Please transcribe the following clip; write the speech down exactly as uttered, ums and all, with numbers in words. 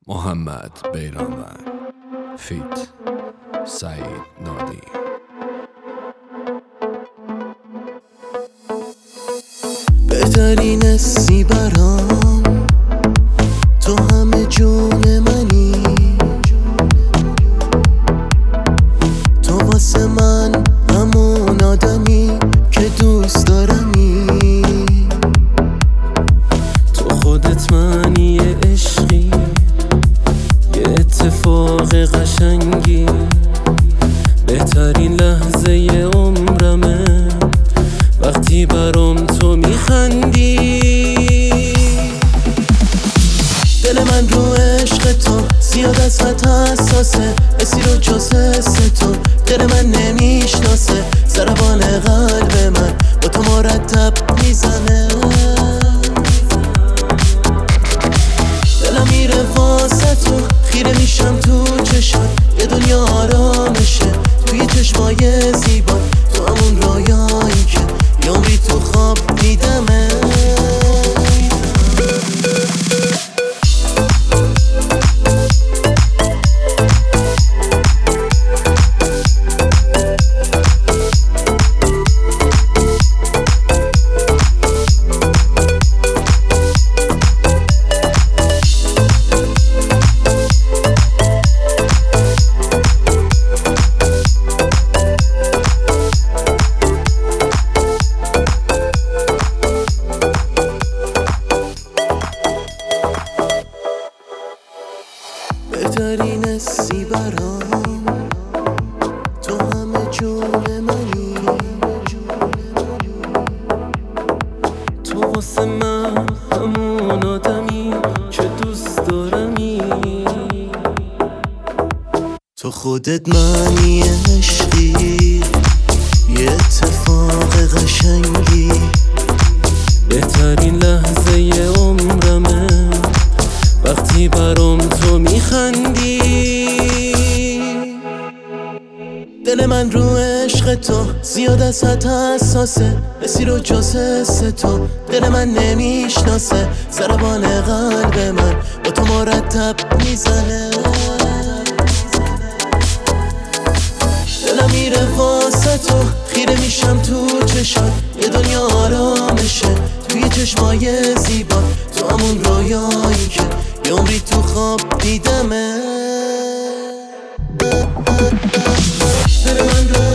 محمد بیرانوند فیت سعید نادی. بهترین سی برام تو همه جون منی، تو واسه من همون آدمی که دوست دارمی، تو خودت منی عشقی، یه اتفاق قشنگی، بهترین لحظه عمرمه وقتی برام تو میخندی. دل من رو عشق تو زیاد از حد حساسه، اسی رو جز حس تو دل من نمیشناسه، ضربان قلب من با تو مرتب میزنه، دلم میره واسه تو، خیره میشم تو چشات، یه دنیا آرامشه توی چشمای زیبا، تو همون رویایی که یه عمری تو خواب دیدمه. بهترین سی برام تو همه جون منی، تو واسه من همون آدمی که دوست دارمی، تو خودت منی عشقی، یه اتفاق قشنگی، بهترین لحظه عمرمه وقتی برام تو میخندی. دل من رو عشق تو زیاد از حد حساسه، اسی رو جز حس تو دل من نمیشناسه، ضربان قلب من با تو مرتب میزنه، دلم میره واسه تو، خیره میشم تو چشات، یه دنیا آرامشه توی چشمای زیبا، تو همون رویایی که یه عمری تو خواب دیدمه. دل من رو